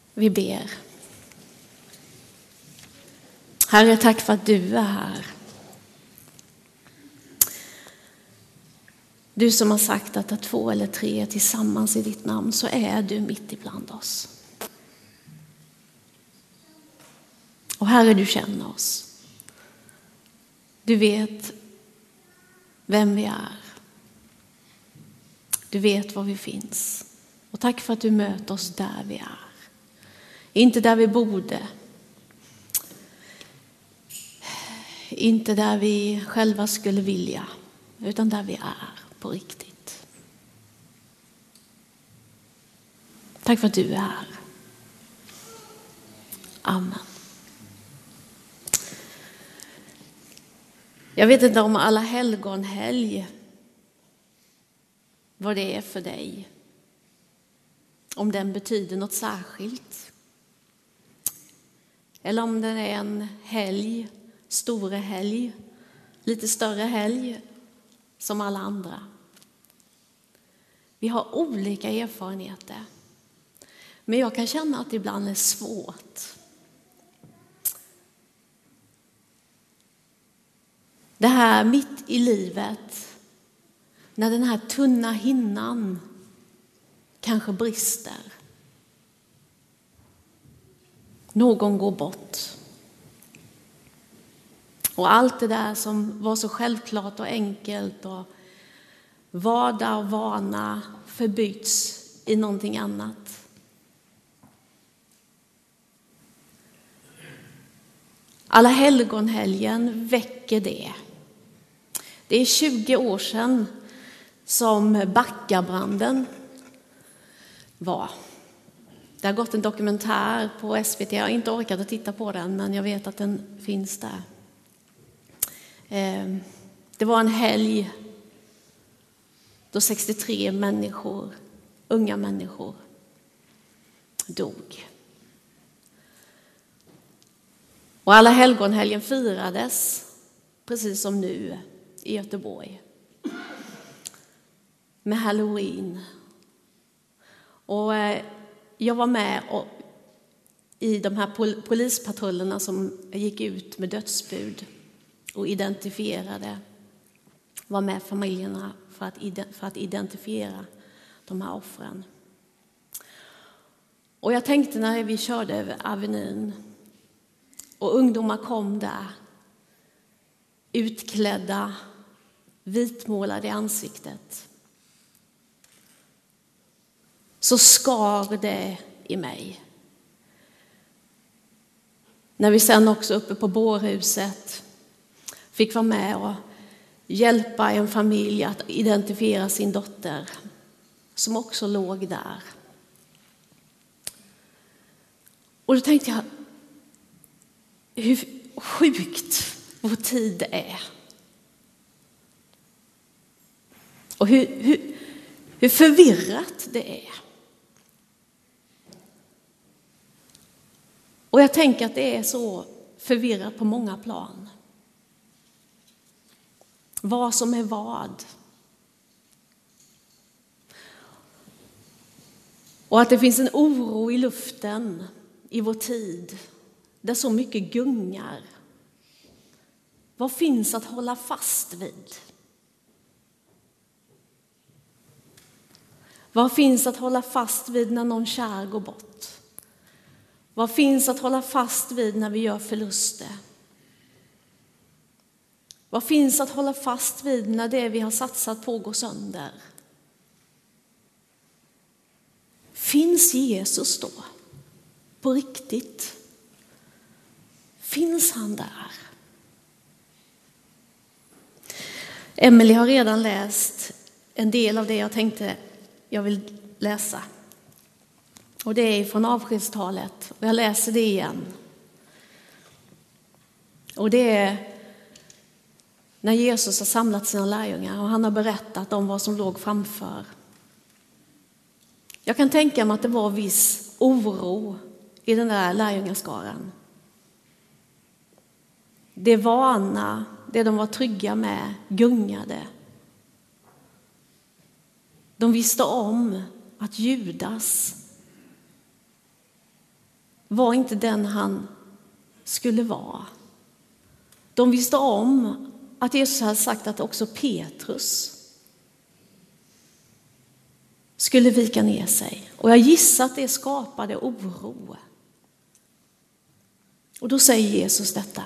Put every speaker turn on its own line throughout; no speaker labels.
Vi ber. Herre, tack för att du är här. Du som har sagt att 2 eller 3 tillsammans i ditt namn, så är du mitt ibland oss. Och Herre, du känner oss. Du vet vem vi är. Du vet var vi finns. Och tack för att du möter oss där vi är. Inte där vi borde. Inte där vi själva skulle vilja. Utan där vi är på riktigt. Tack för att du är här. Amen. Jag vet inte om alla helgonhelg, vad det är för dig. Om den betyder något särskilt. Eller om den är en helg, stor helg, lite större helg som alla andra. Vi har olika erfarenheter. Men jag kan känna att det ibland är svårt. Det här mitt i livet, när den här tunna hinnan kanske brister. Någon går bort. Och allt det där som var så självklart och enkelt och vardag och vana förbyts i någonting annat. Alla helgonhelgen väcker det. Det är 20 år sedan som Backabranden var. Det har gått en dokumentär på SVT. Jag har inte orkat att titta på den, men jag vet att den finns där. Det var en helg då 63 människor, unga människor, dog. Och alla helgonhelgen firades, precis som nu i Göteborg, med Halloween. Och jag var med i de här polispatrullerna som gick ut med dödsbud och identifierade, var med familjerna för att identifiera de här offren. Och jag tänkte när vi körde över Avenyn och ungdomar kom där, utklädda, vitmålade i ansiktet, så skar det i mig. När vi sen också uppe på bårhuset fick vara med och hjälpa en familj att identifiera sin dotter som också låg där. Och då tänkte jag, hur sjukt vår tid är. Och hur förvirrat det är. Och jag tänker att det är så förvirrat på många plan. Vad som är vad. Och att det finns en oro i luften i vår tid där så mycket gungar. Vad finns att hålla fast vid? Vad finns att hålla fast vid när någon kär går bort? Vad finns att hålla fast vid när vi gör förluster? Vad finns att hålla fast vid när det vi har satsat på går sönder? Finns Jesus då? På riktigt? Finns han där? Emelie har redan läst en del av det jag tänkte jag vill läsa. Och det är från avskedstalet. Och jag läser det igen. Och det är när Jesus har samlat sina lärjungar och han har berättat om vad som låg framför. Jag kan tänka mig att det var viss oro i den där lärjungaskaran. Det vana, det de var trygga med, gungade. De visste om att Judas var inte den han skulle vara. De visste om att Jesus hade sagt att också Petrus skulle vika ner sig. Och jag gissar att det skapade oro. Och då säger Jesus detta.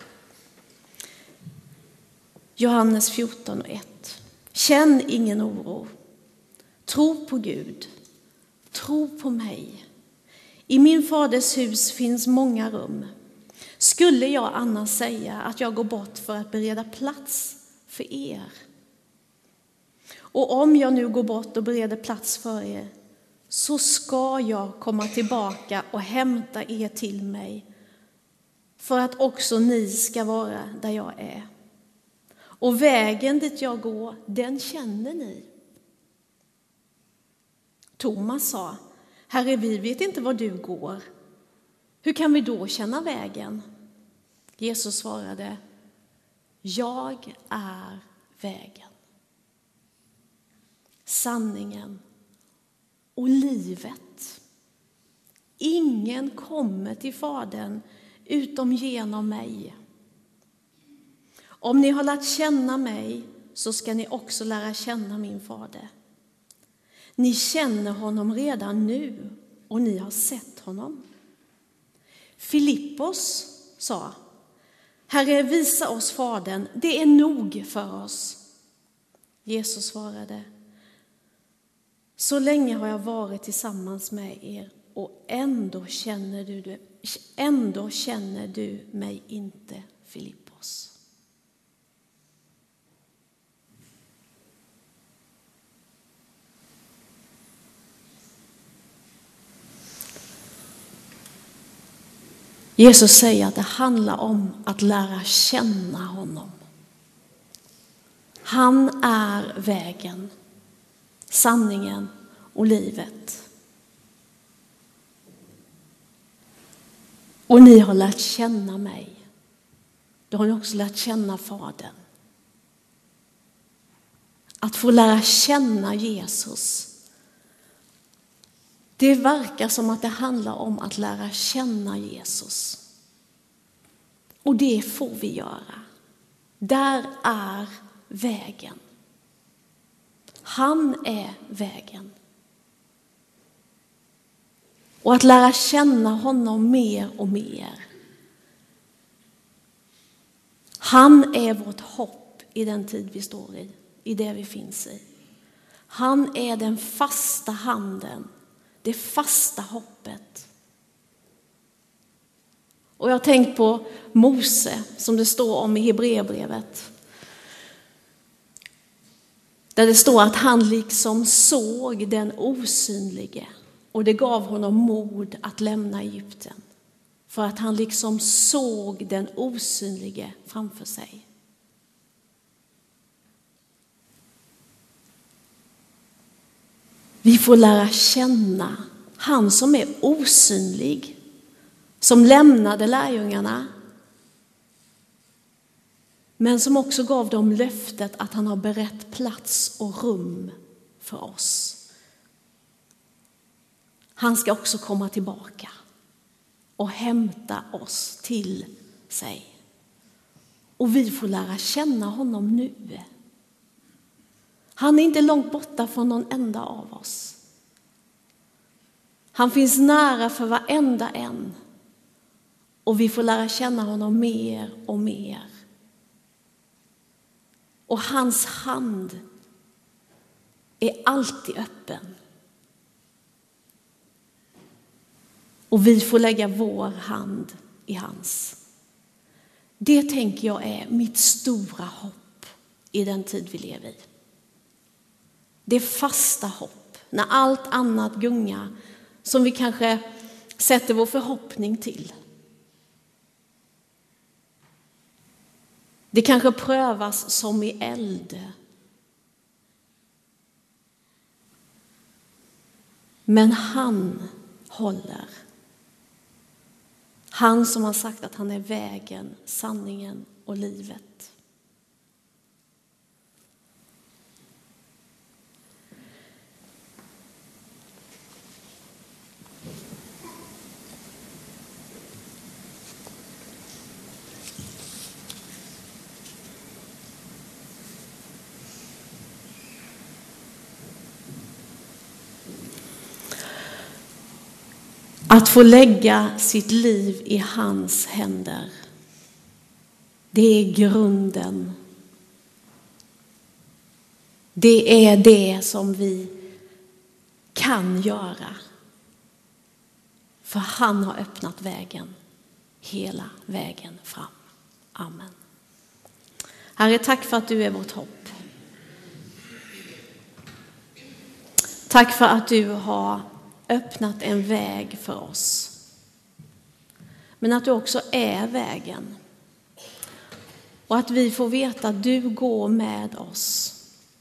Johannes 14:1. Känn ingen oro. Tro på Gud. Tro på mig. I min faders hus finns många rum. Skulle jag annars säga att jag går bort för att bereda plats för er? Och om jag nu går bort och bereder plats för er, så ska jag komma tillbaka och hämta er till mig, för att också ni ska vara där jag är. Och vägen dit jag går, den känner ni. Thomas sa, Herre, vi vet inte var du går. Hur kan vi då känna vägen? Jesus svarade, jag är vägen, sanningen och livet. Ingen kommer till Fadern utom genom mig. Om ni har lärt känna mig, så ska ni också lära känna min fader. Ni känner honom redan nu och ni har sett honom. Filippos sa, Herre, visa oss Fadern, det är nog för oss. Jesus svarade, så länge har jag varit tillsammans med er och ändå känner du mig inte, Filippos. Jesus säger att det handlar om att lära känna honom. Han är vägen, sanningen och livet. Och ni har lärt känna mig. Då har ni också lärt känna Fadern. Att få lära känna Jesus. Det verkar som att det handlar om att lära känna Jesus. Och det får vi göra. Där är vägen. Han är vägen. Och att lära känna honom mer och mer. Han är vårt hopp i den tid vi står i det vi finns i. Han är den fasta handen. Det fasta hoppet. Och jag har tänkt på Mose, som det står om i Hebreerbrevet. Där det står att han liksom såg den osynlige. Och det gav honom mod att lämna Egypten. För att han liksom såg den osynlige framför sig. Vi får lära känna han som är osynlig, som lämnade lärjungarna, men som också gav dem löftet att han har berett plats och rum för oss. Han ska också komma tillbaka och hämta oss till sig. Och vi får lära känna honom nu. Han är inte långt borta från någon enda av oss. Han finns nära för varenda en. Och vi får lära känna honom mer och mer. Och hans hand är alltid öppen. Och vi får lägga vår hand i hans. Det tänker jag är mitt stora hopp i den tid vi lever i. Det fasta hopp, när allt annat gungar, som vi kanske sätter vår förhoppning till. Det kanske prövas som i eld. Men han håller. Han som har sagt att han är vägen, sanningen och livet. Att få lägga sitt liv i hans händer, det är grunden. Det är det som vi kan göra. För han har öppnat vägen, hela vägen fram. Amen. Herre, tack för att du är vårt hopp. Tack för att du har öppnat en väg för oss. Men att du också är vägen. Och att vi får veta att du går med oss.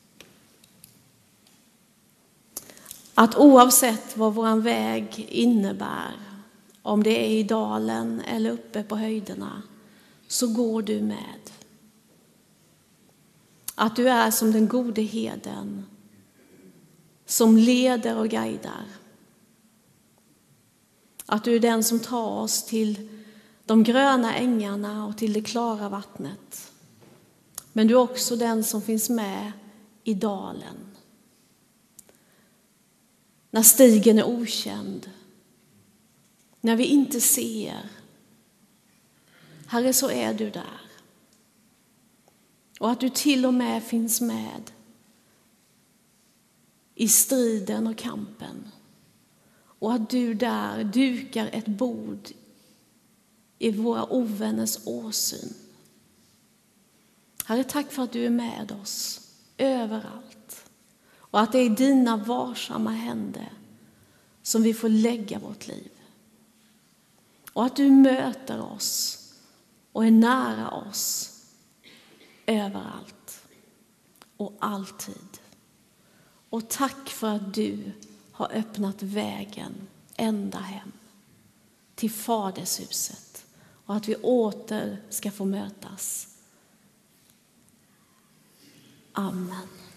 Att oavsett vad våran väg innebär, om det är i dalen eller uppe på höjderna, så går du med. Att du är som den gode herden som leder och guidar. Att du är den som tar oss till de gröna ängarna och till det klara vattnet. Men du är också den som finns med i dalen. När stigen är okänd. När vi inte ser. Herre, så är du där. Och att du till och med finns med i striden och kampen. Och att du där dukar ett bord i våra ovänners åsyn. Herre, tack för att du är med oss överallt. Och att det är i dina varsamma händer som vi får lägga vårt liv. Och att du möter oss och är nära oss överallt och alltid. Och tack för att du har öppnat vägen ända hem till fadershuset. Och att vi åter ska få mötas. Amen.